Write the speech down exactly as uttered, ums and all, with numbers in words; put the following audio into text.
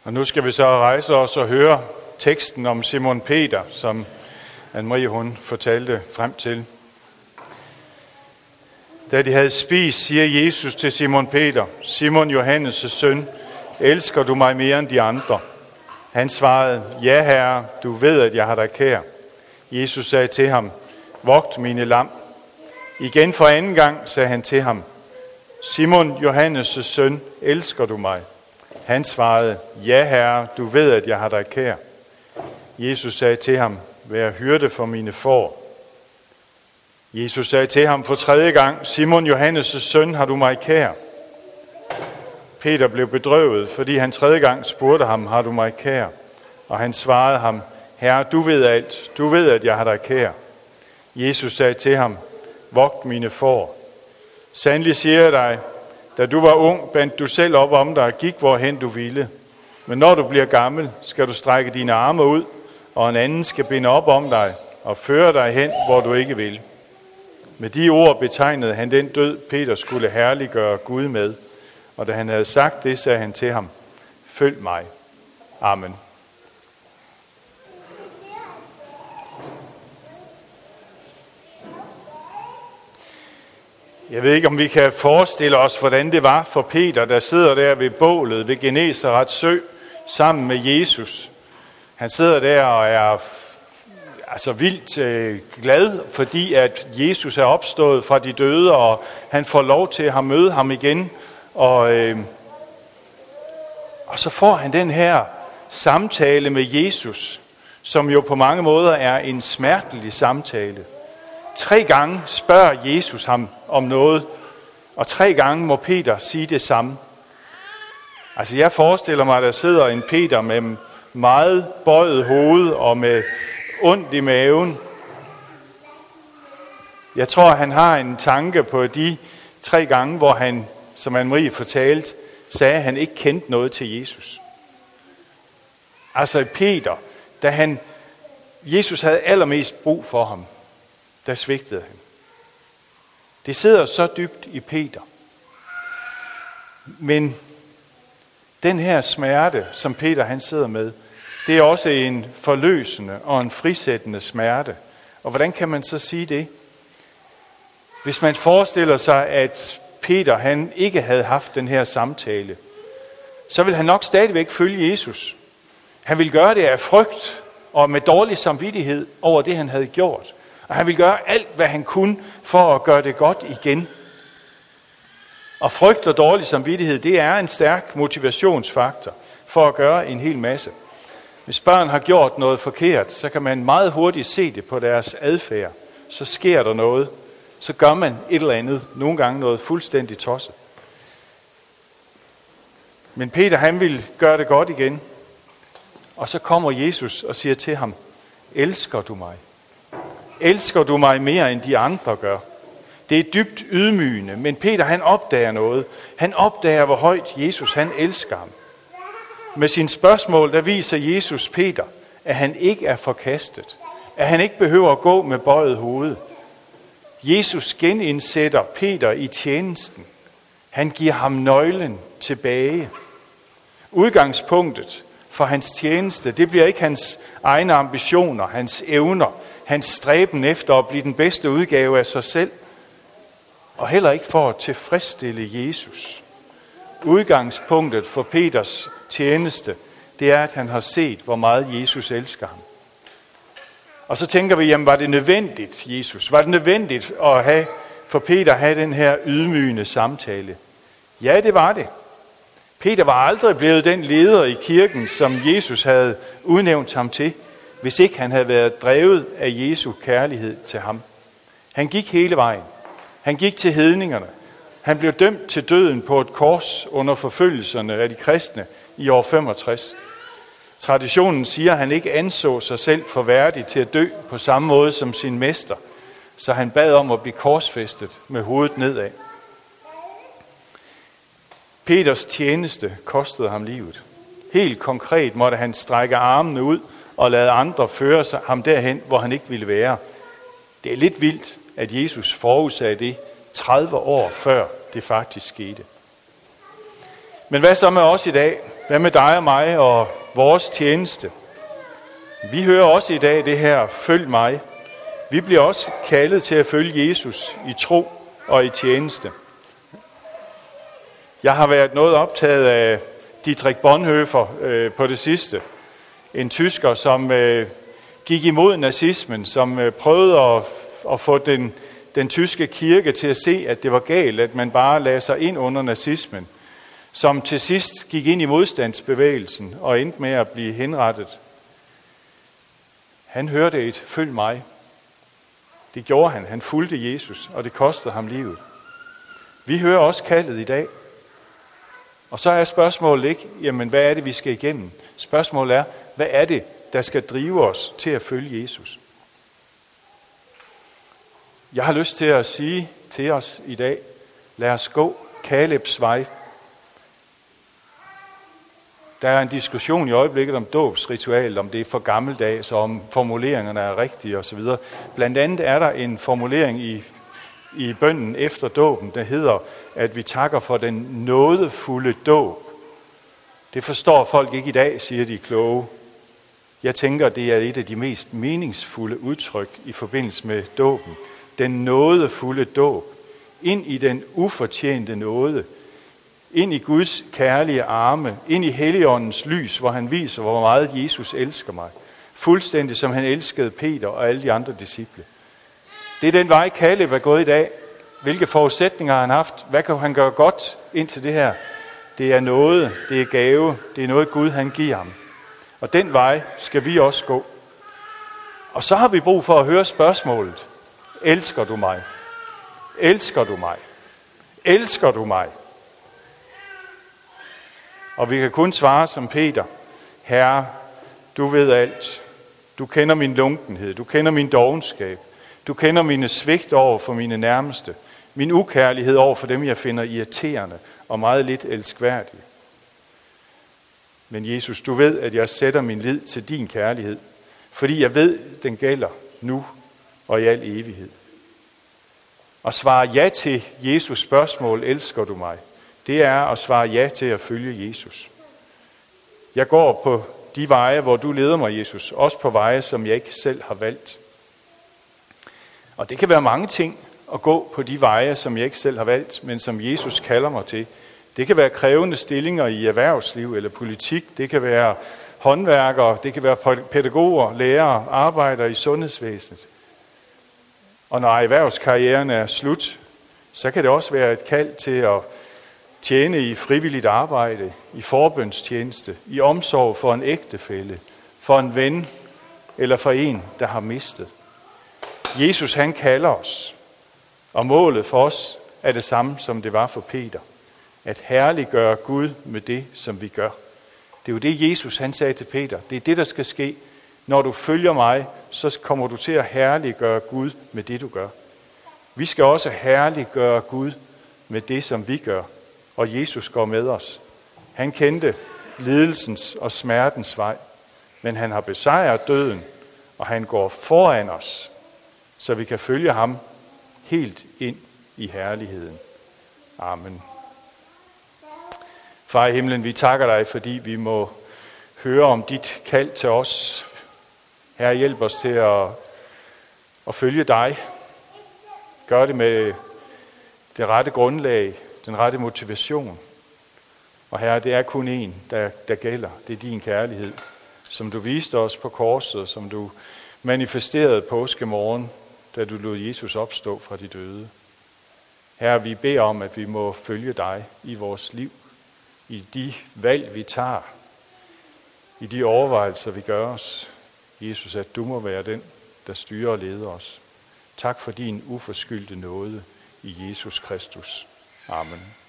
Og nu skal vi så rejse os og høre teksten om Simon Peter, som Anne-Marie hun fortalte frem til. Da de havde spist, siger Jesus til Simon Peter, Simon Johannes' søn, elsker du mig mere end de andre? Han svarede, ja herre, du ved, at jeg har dig kær. Jesus sagde til ham, vogt mine lam. Igen for anden gang sagde han til ham, Simon Johannes' søn, elsker du mig? Han svarede, ja herre, du ved, at jeg har dig kær. Jesus sagde til ham, vær hyrde for mine får. Jesus sagde til ham for tredje gang, Simon Johannes' søn, har du mig kær? Peter blev bedrøvet, fordi han tredje gang spurgte ham, har du mig kær? Og han svarede ham, herre, du ved alt, du ved, at jeg har dig kær. Jesus sagde til ham, vogt mine får. Sandelig siger jeg dig, da du var ung, bandt du selv op om dig og gik, hvorhen du ville. Men når du bliver gammel, skal du strække dine arme ud, og en anden skal binde op om dig og føre dig hen, hvor du ikke vil. Med de ord betegnede han den død, Peter skulle herliggøre Gud med. Og da han havde sagt det, sagde han til ham, følg mig. Amen. Jeg ved ikke, om vi kan forestille os, hvordan det var for Peter, der sidder der ved bålet ved Genesarets sø sammen med Jesus. Han sidder der og er altså vildt øh, glad, fordi at Jesus er opstået fra de døde, og han får lov til at møde ham igen. Og, øh, og så får han den her samtale med Jesus, som jo på mange måder er en smertelig samtale. Tre gange spørger Jesus ham om noget, og tre gange må Peter sige det samme. Altså jeg forestiller mig, at der sidder en Peter med meget bøjet hoved og med ondt i maven. Jeg tror, han har en tanke på de tre gange, hvor han, som Anne-Marie fortalte, sagde, at han ikke kendte noget til Jesus. Altså Peter, da han, Jesus havde allermest brug for ham, der svigtede han. Det sidder så dybt i Peter. Men den her smerte, som Peter han sidder med, det er også en forløsende og en frisættende smerte. Og hvordan kan man så sige det? Hvis man forestiller sig, at Peter han ikke havde haft den her samtale, så vil han nok stadigvæk følge Jesus. Han vil gøre det af frygt og med dårlig samvittighed over det, han havde gjort. Og han vil gøre alt, hvad han kunne for at gøre det godt igen. Og frygt og dårlig samvittighed, det er en stærk motivationsfaktor for at gøre en hel masse. Hvis børn har gjort noget forkert, så kan man meget hurtigt se det på deres adfærd. Så sker der noget. Så gør man et eller andet. Nogle gange noget fuldstændig tosset. Men Peter, han vil gøre det godt igen. Og så kommer Jesus og siger til ham, elsker du mig? Elsker du mig mere end de andre gør? Det er dybt ydmygende, men Peter han opdager noget. Han opdager, hvor højt Jesus han elsker ham. Med sine spørgsmål, der viser Jesus Peter, at han ikke er forkastet. At han ikke behøver at gå med bøjet hoved. Jesus genindsætter Peter i tjenesten. Han giver ham nøglen tilbage. Udgangspunktet for hans tjeneste, det bliver ikke hans egne ambitioner, hans evner, hans stræben efter at blive den bedste udgave af sig selv, og heller ikke for at tilfredsstille Jesus. Udgangspunktet for Peters tjeneste, det er, at han har set, hvor meget Jesus elsker ham. Og så tænker vi, jamen var det nødvendigt, Jesus? Var det nødvendigt at have, for Peter at have den her ydmygende samtale? Ja, det var det. Peter var aldrig blevet den leder i kirken, som Jesus havde udnævnt ham til, hvis ikke han havde været drevet af Jesu kærlighed til ham. Han gik hele vejen. Han gik til hedningerne. Han blev dømt til døden på et kors under forfølgelserne af de kristne i år femogtres. Traditionen siger, at han ikke anså sig selv for værdig til at dø på samme måde som sin mester, så han bad om at blive korsfæstet med hovedet nedad. Peters tjeneste kostede ham livet. Helt konkret måtte han strække armene ud og lade andre føre sig ham derhen, hvor han ikke ville være. Det er lidt vildt, at Jesus forudsagde det tredive år før det faktisk skete. Men hvad så med os i dag? Hvad med dig og mig og vores tjeneste? Vi hører også i dag det her, følg mig. Vi bliver også kaldet til at følge Jesus i tro og i tjeneste. Jeg har været noget optaget af Dietrich Bonhoeffer øh, på det sidste. En tysker, som øh, gik imod nazismen, som øh, prøvede at, at få den, den tyske kirke til at se, at det var galt, at man bare lagde sig ind under nazismen. Som til sidst gik ind i modstandsbevægelsen og endte med at blive henrettet. Han hørte et, følg mig. Det gjorde han. Han fulgte Jesus, og det kostede ham livet. Vi hører også kaldet i dag. Og så er spørgsmålet ikke, jamen hvad er det, vi skal igennem? Spørgsmålet er, hvad er det, der skal drive os til at følge Jesus? Jeg har lyst til at sige til os i dag, lad os gå Kalebs vej. Der er en diskussion i øjeblikket om dåbsritualet, om det er for gammeldags, og om formuleringerne er rigtige osv. Blandt andet er der en formulering i, i bønnen efter dåben, der hedder, at vi takker for den nådefulde dåb. Det forstår folk ikke i dag, siger de kloge. Jeg tænker, det er et af de mest meningsfulde udtryk i forbindelse med dåben. Den nådefulde dåb. Ind i den ufortjente nåde. Ind i Guds kærlige arme, ind i Helligåndens lys, hvor han viser, hvor meget Jesus elsker mig. Fuldstændig som han elskede Peter og alle de andre disciple. Det er den vej, Kaleb er gået i dag. Hvilke forudsætninger har han haft? Hvad kan han gøre godt indtil det her? Det er noget, det er gave, det er noget Gud han giver ham. Og den vej skal vi også gå. Og så har vi brug for at høre spørgsmålet. Elsker du mig? Elsker du mig? Elsker du mig? Og vi kan kun svare som Peter, Herre, du ved alt. Du kender min lunkenhed, du kender min dovenskab, du kender mine svigt over for mine nærmeste, min ukærlighed over for dem, jeg finder irriterende og meget lidt elskværdige. Men Jesus, du ved, at jeg sætter min lid til din kærlighed, fordi jeg ved, den gælder nu og i al evighed. Og svare ja til Jesus spørgsmål, elsker du mig? Det er at svare ja til at følge Jesus. Jeg går på de veje, hvor du leder mig, Jesus. Også på veje, som jeg ikke selv har valgt. Og det kan være mange ting at gå på de veje, som jeg ikke selv har valgt, men som Jesus kalder mig til. Det kan være krævende stillinger i erhvervsliv eller politik. Det kan være håndværkere, det kan være pædagoger, lærere, arbejdere i sundhedsvæsenet. Og når erhvervskarrieren er slut, så kan det også være et kald til at tjene i frivilligt arbejde, i forbønstjeneste, i omsorg for en ægtefælle, for en ven eller for en, der har mistet. Jesus han kalder os, og målet for os er det samme, som det var for Peter. At herliggøre Gud med det, som vi gør. Det er jo det, Jesus han sagde til Peter. Det er det, der skal ske. Når du følger mig, så kommer du til at herliggøre Gud med det, du gør. Vi skal også herliggøre Gud med det, som vi gør. Og Jesus går med os. Han kendte lidelsens og smertens vej, men han har besejret døden, og han går foran os, så vi kan følge ham helt ind i herligheden. Amen. Far i himlen, vi takker dig, fordi vi må høre om dit kald til os. Herre, hjælp os til at, at følge dig. Gør det med det rette grundlag, den rette motivation. Og Herre, det er kun en, der, der gælder. Det er din kærlighed, som du viste os på korset, som du manifesterede påskemorgen, da du lod Jesus opstå fra de døde. Herre, vi beder om, at vi må følge dig i vores liv, i de valg, vi tager, i de overvejelser, vi gør os. Jesus, at du må være den, der styrer og leder os. Tak for din uforskyldte nåde i Jesus Kristus. Amen.